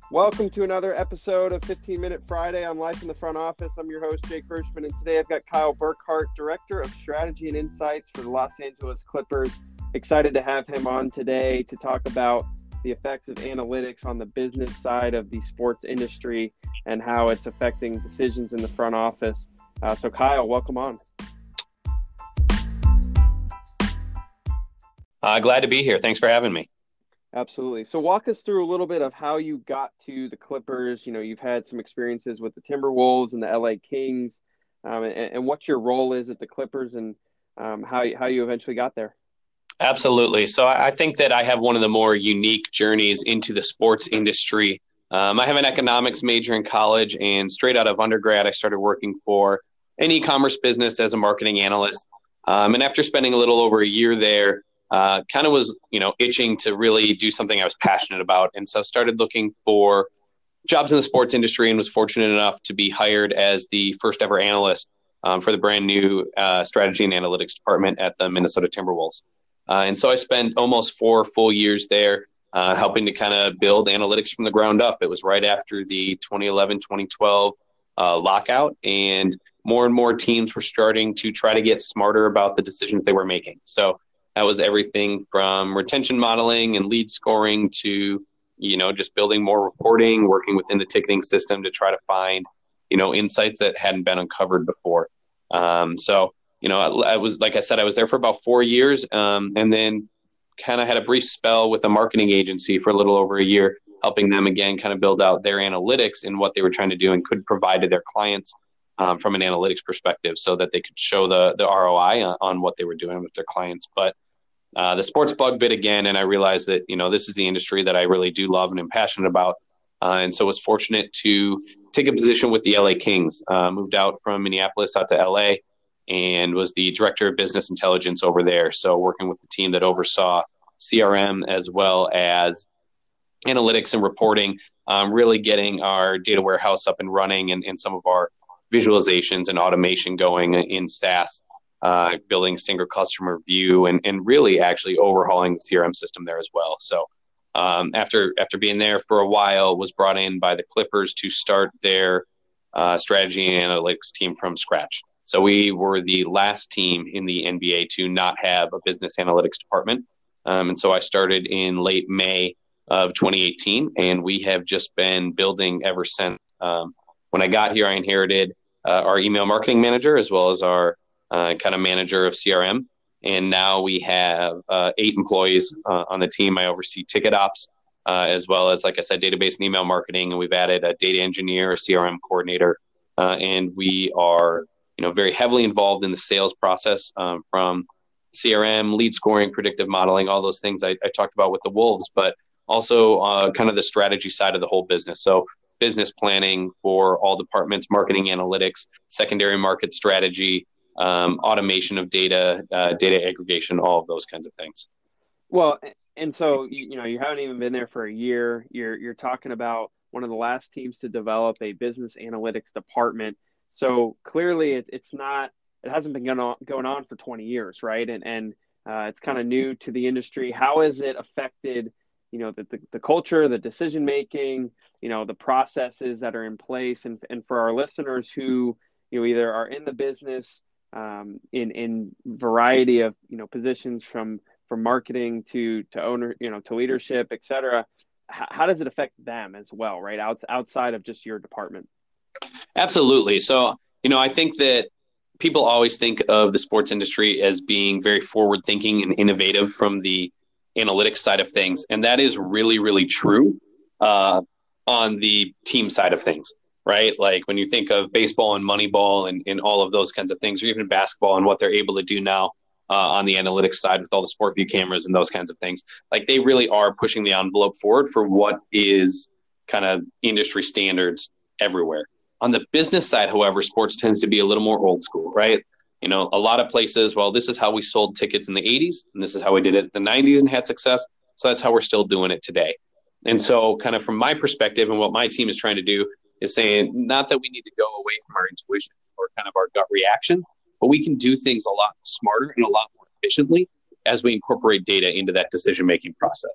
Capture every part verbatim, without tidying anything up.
Welcome to another episode of fifteen minute Friday on Life in the Front Office. I'm your host, Jake Hirschman, and today I've got Kyle Burkhart, Director of Strategy and Insights for the Los Angeles Clippers. Excited to have him on today to talk about the effects of analytics on the business side of the sports industry and how it's affecting decisions in the front office. Uh, so, Kyle, welcome on. Uh, glad to be here. Thanks for having me. Absolutely. So walk us through a little bit of how you got to the Clippers. You know, you've had some experiences with the Timberwolves and the L A Kings, um, and, and what your role is at the Clippers and um, how, how you eventually got there. Absolutely. So I think that I have one of the more unique journeys into the sports industry. Um, I have an economics major in college, and straight out of undergrad, I started working for an e-commerce business as a marketing analyst. Um, and after spending a little over a year there, Uh, kind of was, you know, itching to really do something I was passionate about. And so started looking for jobs in the sports industry and was fortunate enough to be hired as the first ever analyst um, for the brand new uh, strategy and analytics department at the Minnesota Timberwolves. Uh, and so I spent almost four full years there uh, helping to kind of build analytics from the ground up. It was right after the twenty eleven twenty twelve uh, lockout, and more and more teams were starting to try to get smarter about the decisions they were making. So that was everything from retention modeling and lead scoring to, you know, just building more reporting, working within the ticketing system to try to find, you know, insights that hadn't been uncovered before. Um, so, you know, I, I was, like I said, I was there for about four years um, and then kind of had a brief spell with a marketing agency for a little over a year, helping them again kind of build out their analytics and what they were trying to do and could provide to their clients um, from an analytics perspective so that they could show the, the R O I on, on what they were doing with their clients. But Uh, the sports bug bit again, and I realized that, you know, this is the industry that I really do love and am passionate about. Uh, and so was fortunate to take a position with the L A Kings, uh, moved out from Minneapolis out to L A and was the director of business intelligence over there. So working with the team that oversaw C R M as well as analytics and reporting, um, really getting our data warehouse up and running and, and some of our visualizations and automation going in SaaS. Uh, building single customer view and, and really actually overhauling the C R M system there as well. So um, after after being there for a while, was brought in by the Clippers to start their uh, strategy and analytics team from scratch. So we were the last team in the N B A to not have a business analytics department. Um, and so I started in late May of twenty eighteen, and we have just been building ever since. Um, when I got here, I inherited uh, our email marketing manager as well as our Uh, kind of manager of C R M. And now we have uh, eight employees uh, on the team. I oversee ticket ops, uh, as well as, like I said, database and email marketing. And we've added a data engineer, a C R M coordinator. Uh, and we are, you know, very heavily involved in the sales process um, from C R M, lead scoring, predictive modeling, all those things I, I talked about with the Wolves, but also uh, kind of the strategy side of the whole business. So business planning for all departments, marketing analytics, secondary market strategy, Um, automation of data, uh, data aggregation, all of those kinds of things. Well, and so, you, you know, you haven't even been there for a year. You're, you're talking about one of the last teams to develop a business analytics department. So clearly it, it's not, it hasn't been going on, going on for twenty years, right? And, and uh, it's kind of new to the industry. How has it affected, you know, the, the, the culture, the decision-making, you know, the processes that are in place? And, and for our listeners who, you know, either are in the business, um, in, in variety of, you know, positions from, from marketing to, to owner, you know, to leadership, et cetera. How, how does it affect them as well, right? Outs, outside of just your department? Absolutely. So, you know, I think that people always think of the sports industry as being very forward thinking and innovative from the analytics side of things. And that is really, really true uh, on the team side of things. Right? Like when you think of baseball and Moneyball and, and all of those kinds of things, or even basketball and what they're able to do now uh, on the analytics side with all the sport view cameras and those kinds of things, like they really are pushing the envelope forward for what is kind of industry standards everywhere. On the business side, however, sports tends to be a little more old school, right? You know, a lot of places, well, this is how we sold tickets in the eighties, and this is how we did it in the nineties and had success. So that's how we're still doing it today. And so kind of from my perspective and what my team is trying to do is saying not that we need to go away from our intuition or kind of our gut reaction, but we can do things a lot smarter and a lot more efficiently as we incorporate data into that decision-making process,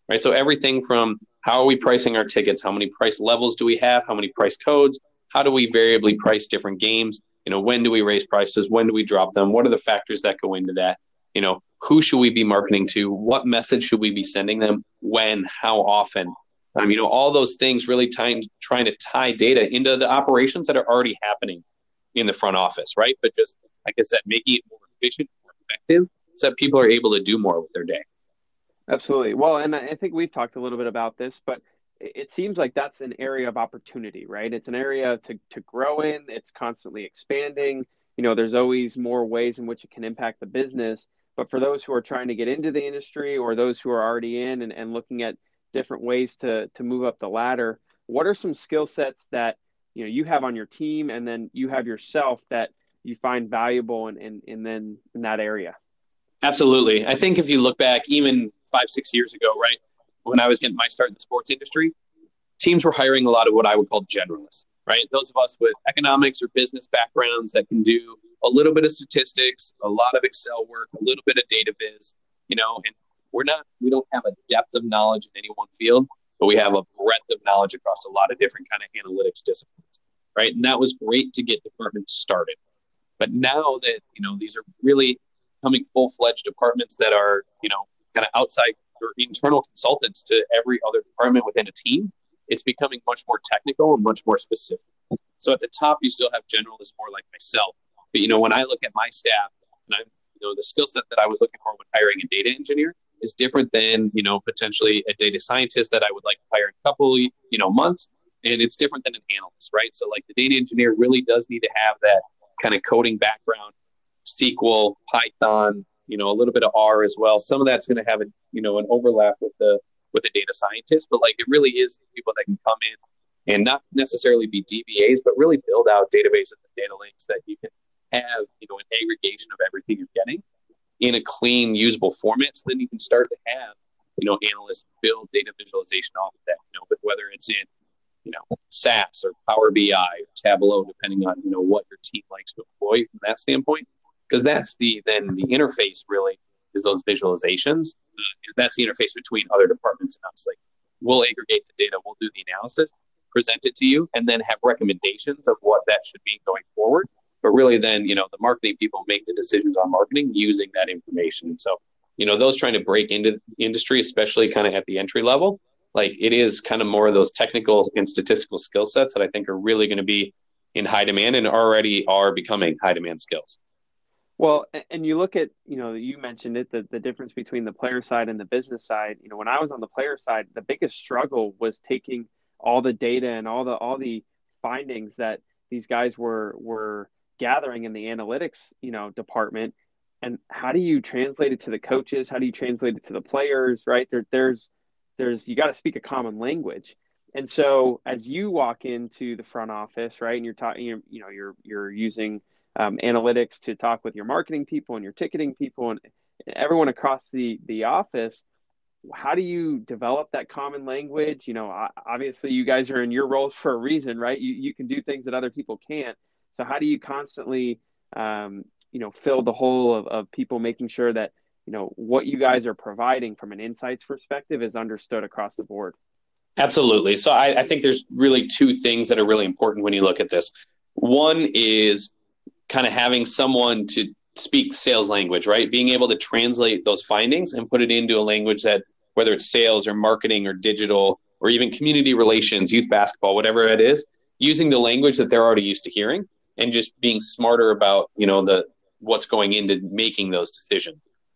right? So everything from how are we pricing our tickets? How many price levels do we have? How many price codes? How do we variably price different games? You know, when do we raise prices? When do we drop them? What are the factors that go into that? You know, who should we be marketing to? What message should we be sending them? When? How often? Um, you know, all those things really tying, trying to tie data into the operations that are already happening in the front office, right? But just, like I said, making it more efficient, more effective, so that people are able to do more with their day. Absolutely. Well, and I I think we've talked a little bit about this, but it it seems like that's an area of opportunity, right? It's an area to to grow in. It's constantly expanding. You know, there's always more ways in which it can impact the business. But for those who are trying to get into the industry or those who are already in and, and looking at different ways to to move up the ladder, what are some skill sets that you know you have on your team and then you have yourself that you find valuable and and, and then in that area? Absolutely. I think if you look back even five, six years ago, right, when I was getting my start in the sports industry, teams were hiring a lot of what I would call generalists, right? Those of us with economics or business backgrounds that can do a little bit of statistics, a lot of Excel work, a little bit of data viz, you know, and we're not, we don't have a depth of knowledge in any one field, but we have a breadth of knowledge across a lot of different kind of analytics disciplines, right? And that was great to get departments started. But now that, you know, these are really becoming full-fledged departments that are, you know, kind of outside or internal consultants to every other department within a team, it's becoming much more technical and much more specific. So at the top, you still have generalists more like myself. But, you know, when I look at my staff and I, you know, the skill set that I was looking for when hiring a data engineer is different than, you know, potentially a data scientist that I would like to hire in a couple, you know, months. And it's different than an analyst, right? So like the data engineer really does need to have that kind of coding background, S Q L, Python, you know, a little bit of R as well. Some of that's going to have a, you know, an overlap with the with the data scientist, but like it really is people that can come in and not necessarily be D B As, but really build out databases and data lakes that you can have, you know, an aggregation of everything you're getting in a clean, usable format. So then you can start to have, you know, analysts build data visualization off of that, you know, but whether it's in, you know, SAS or Power B I or Tableau, depending on, you know, what your team likes to employ from that standpoint. Because that's the, then the interface really is those visualizations. Uh, that's the interface between other departments and us. Like we'll aggregate the data, we'll do the analysis, present it to you, and then have recommendations of what that should be going forward. But really then, you know, the marketing people make the decisions on marketing using that information. So, you know, those trying to break into industry, especially kind of at the entry level, like it is kind of more of those technical and statistical skill sets that I think are really going to be in high demand and already are becoming high demand skills. Well, and you look at, you know, you mentioned it, the, the difference between the player side and the business side. You know, when I was on the player side, the biggest struggle was taking all the data and all the all the findings that these guys were were gathering in the analytics, you know, department. And how do you translate it to the coaches? How do you translate it to the players, right? There, there's there's you got to speak a common language. And so as you walk into the front office, right, and you're talking, you you know, you're you're using um, analytics to talk with your marketing people and your ticketing people and everyone across the the office. How do you develop that common language? You know, obviously you guys are in your roles for a reason, right? You you can do things that other people can't. So how do you constantly, um, you know, fill the hole of, of people making sure that, you know, what you guys are providing from an insights perspective is understood across the board? Absolutely. So I, I think there's really two things that are really important when you look at this. One is kind of having someone to speak sales language, right? Being able to translate those findings and put it into a language that, whether it's sales or marketing or digital or even community relations, youth basketball, whatever it is, using the language that they're already used to hearing and just being smarter about, you know, the what's going into making those decisions.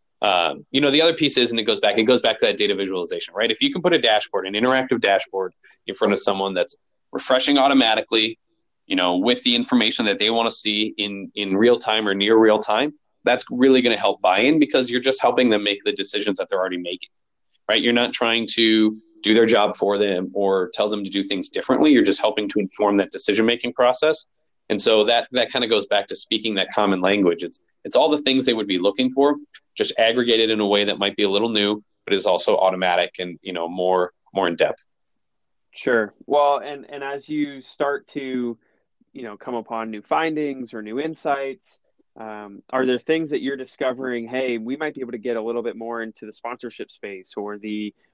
Um, you know, the other piece is, and it goes back, it goes back to that data visualization, right? If you can put a dashboard, an interactive dashboard in front of someone that's refreshing automatically, you know, with the information that they want to see in, in real time or near real time, that's really going to help buy-in because you're just helping them make the decisions that they're already making, right? You're not trying to do their job for them or tell them to do things differently. You're just helping to inform that decision-making process. And so that, that kind of goes back to speaking that common language. It's, it's all the things they would be looking for, just aggregated in a way that might be a little new, but is also automatic and, you know, more, more in depth. Sure. Well, and, and as you start to, you know, come upon new findings or new insights, um, are there things that you're discovering, hey, we might be able to get a little bit more into the sponsorship space or the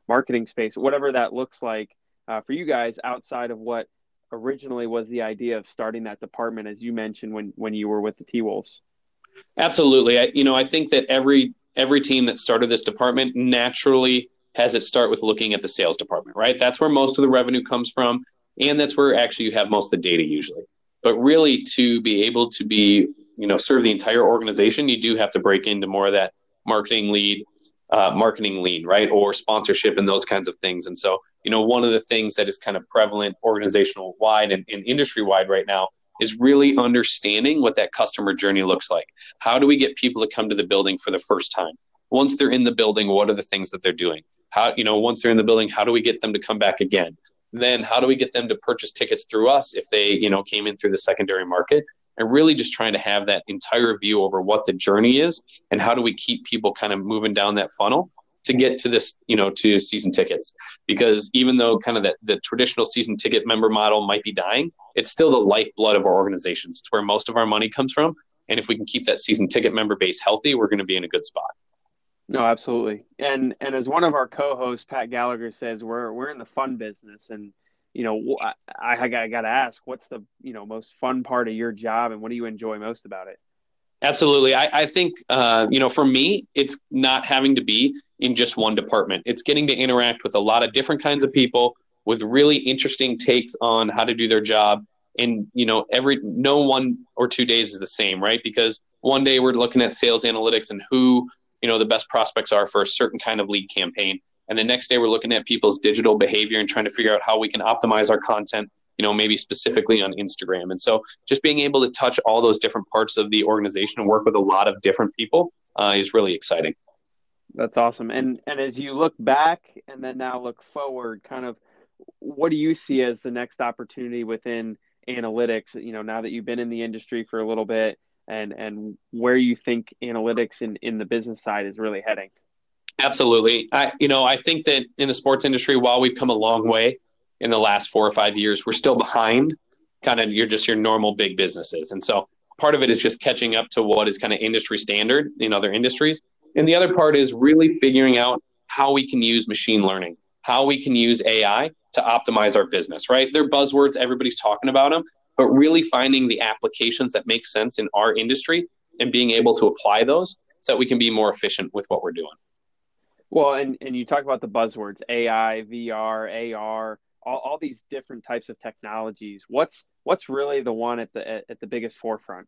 marketing space, whatever that looks like uh, for you guys outside of what originally was the idea of starting that department, as you mentioned when when you were with the T Wolves. Absolutely. I, you know, I think that every every team that started this department naturally has it start with looking at the sales department, right? That's where most of the revenue comes from, and that's where actually you have most of the data usually. But really, to be able to be, you know, serve the entire organization, you do have to break into more of that marketing lead, uh, marketing lead, right, or sponsorship and those kinds of things. And so, you know, one of the things that is kind of prevalent organizational wide and, and industry wide right now is really understanding what that customer journey looks like. How do we get people to come to the building for the first time? Once they're in the building, what are the things that they're doing? How, you know, once they're in the building, how do we get them to come back again? Then how do we get them to purchase tickets through us if they, you know, came in through the secondary market? And really just trying to have that entire view over what the journey is and how do we keep people kind of moving down that funnel to get to this, you know, to season tickets. Because even though kind of the, the traditional season ticket member model might be dying, it's still the lifeblood of our organizations. It's where most of our money comes from. And if we can keep that season ticket member base healthy, we're going to be in a good spot. No, absolutely. And and as one of our co-hosts, Pat Gallagher, says, we're we're in the fun business. And, you know, I, I, I got to ask, what's the, you know, most fun part of your job and what do you enjoy most about it? Absolutely. I, I think, uh, you know, for me, it's not having to be in just one department. It's getting to interact with a lot of different kinds of people with really interesting takes on how to do their job. And, you know, every no one or two days is the same, right? Because one day we're looking at sales analytics and who, you know, the best prospects are for a certain kind of lead campaign. And the next day we're looking at people's digital behavior and trying to figure out how we can optimize our content, you know, maybe specifically on Instagram. And so just being able to touch all those different parts of the organization and work with a lot of different people uh, is really exciting. That's awesome. And and as you look back and then now look forward, kind of what do you see as the next opportunity within analytics, you know, now that you've been in the industry for a little bit and and where you think analytics in, in the business side is really heading? Absolutely. I, you know, I think that in the sports industry, while we've come a long way in the last four or five years, we're still behind kind of your just your normal big businesses. And so part of it is just catching up to what is kind of industry standard in other industries. And the other part is really figuring out how we can use machine learning, how we can use A I to optimize our business, right? They're buzzwords. Everybody's talking about them, but really finding the applications that make sense in our industry and being able to apply those so that we can be more efficient with what we're doing. Well, and, and you talk about the buzzwords, A I, V R, A R, all, all these different types of technologies. What's what's really the one at the at the biggest forefront?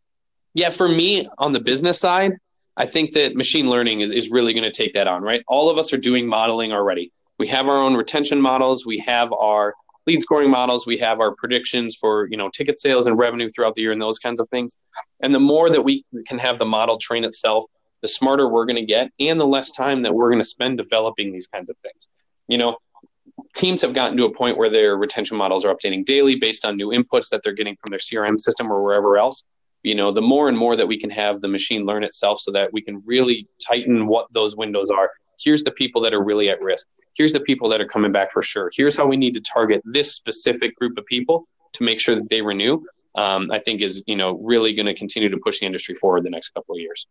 Yeah, for me on the business side, I think that machine learning is, is really going to take that on, right? All of us are doing modeling already. We have our own retention models. We have our lead scoring models. We have our predictions for, you know, ticket sales and revenue throughout the year and those kinds of things. And the more that we can have the model train itself, the smarter we're going to get and the less time that we're going to spend developing these kinds of things. You know, teams have gotten to a point where their retention models are updating daily based on new inputs that they're getting from their C R M system or wherever else. You know, the more and more that we can have the machine learn itself so that we can really tighten what those windows are. Here's the people that are really at risk. Here's the people that are coming back for sure. Here's how we need to target this specific group of people to make sure that they renew. Um, I think is, you know, really going to continue to push the industry forward the next couple of years.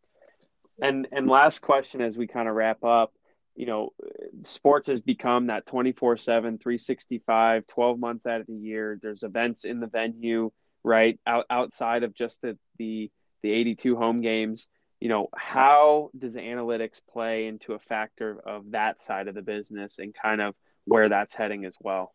And and last question as we kind of wrap up, you know, sports has become that twenty-four seven, three sixty-five, twelve months out of the year. There's events in the venue, right? Out, outside of just the, the, the eighty-two home games, you know, how does analytics play into a factor of that side of the business and kind of where that's heading as well?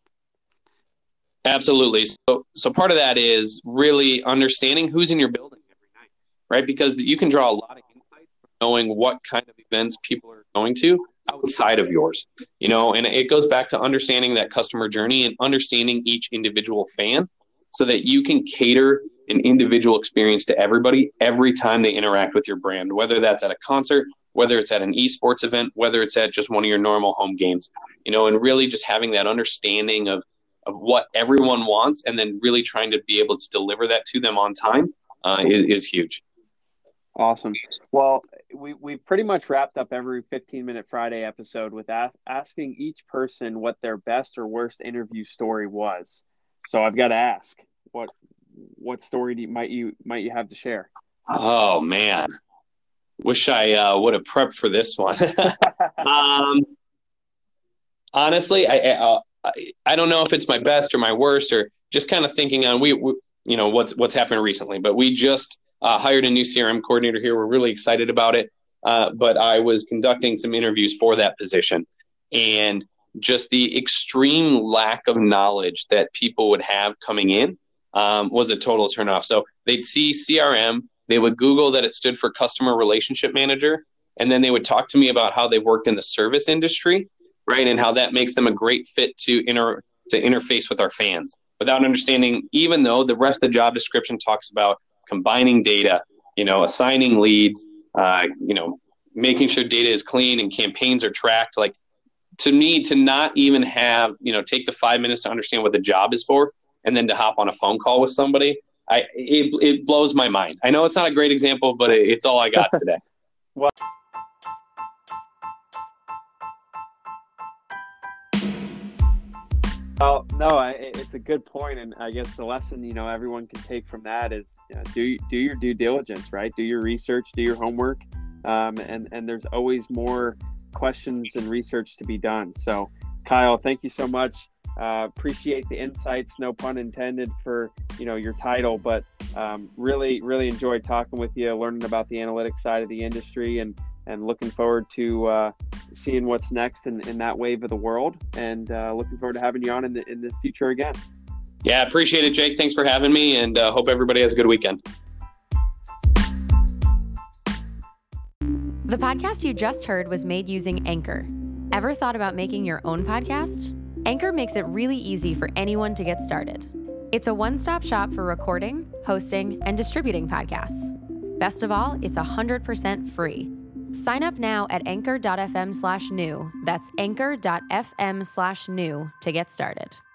Absolutely. So, so part of that is really understanding who's in your building every night, right? Because you can draw a lot of insight from knowing what kind of events people are going to outside of yours, you know, and it goes back to understanding that customer journey and understanding each individual fan so that you can cater an individual experience to everybody every time they interact with your brand, whether that's at a concert, whether it's at an esports event, whether it's at just one of your normal home games, you know, and really just having that understanding of, of what everyone wants and then really trying to be able to deliver that to them on time uh, is, is huge. Awesome. Well, we, we've pretty much wrapped up every fifteen minute Friday episode with a- asking each person what their best or worst interview story was. So I've got to ask, what what story do you, might you might you have to share? Oh man, wish I uh, would have prepped for this one. um, honestly, I, I I don't know if it's my best or my worst, or just kind of thinking on we, we you know what's what's happened recently. But we just uh, hired a new C R M coordinator here. We're really excited about it. Uh, but I was conducting some interviews for that position, and just the extreme lack of knowledge that people would have coming in um, was a total turnoff. So they'd see C R M, they would Google that it stood for Customer Relationship Manager, and then they would talk to me about how they've worked in the service industry, right, and how that makes them a great fit to inter to interface with our fans, without understanding, even though the rest of the job description talks about combining data, you know, assigning leads, uh, you know, making sure data is clean and campaigns are tracked. Like, to me, to not even have, you know, take the five minutes to understand what the job is for, and then to hop on a phone call with somebody, I it, it blows my mind. I know it's not a great example, but it, it's all I got today. Well, Well, no, I, it's a good point, and I guess the lesson, you know, everyone can take from that is, you know, do do your due diligence, right? Do your research, do your homework, um, and and there's always more questions and research to be done. So, Kyle, thank you so much. Uh, appreciate the insights, no pun intended, for you know your title, but um, really, really enjoyed talking with you, learning about the analytics side of the industry, and and looking forward to uh, seeing what's next in, in that wave of the world, and uh, looking forward to having you on in the, in the future again. Yeah, appreciate it, Jake. Thanks for having me, and uh, hope everybody has a good weekend. The podcast you just heard was made using Anchor. Ever thought about making your own podcast? Anchor makes it really easy for anyone to get started. It's a one-stop shop for recording, hosting, and distributing podcasts. Best of all, it's one hundred percent free. Sign up now at anchor.fm slash new. That's anchor.fm slash new to get started.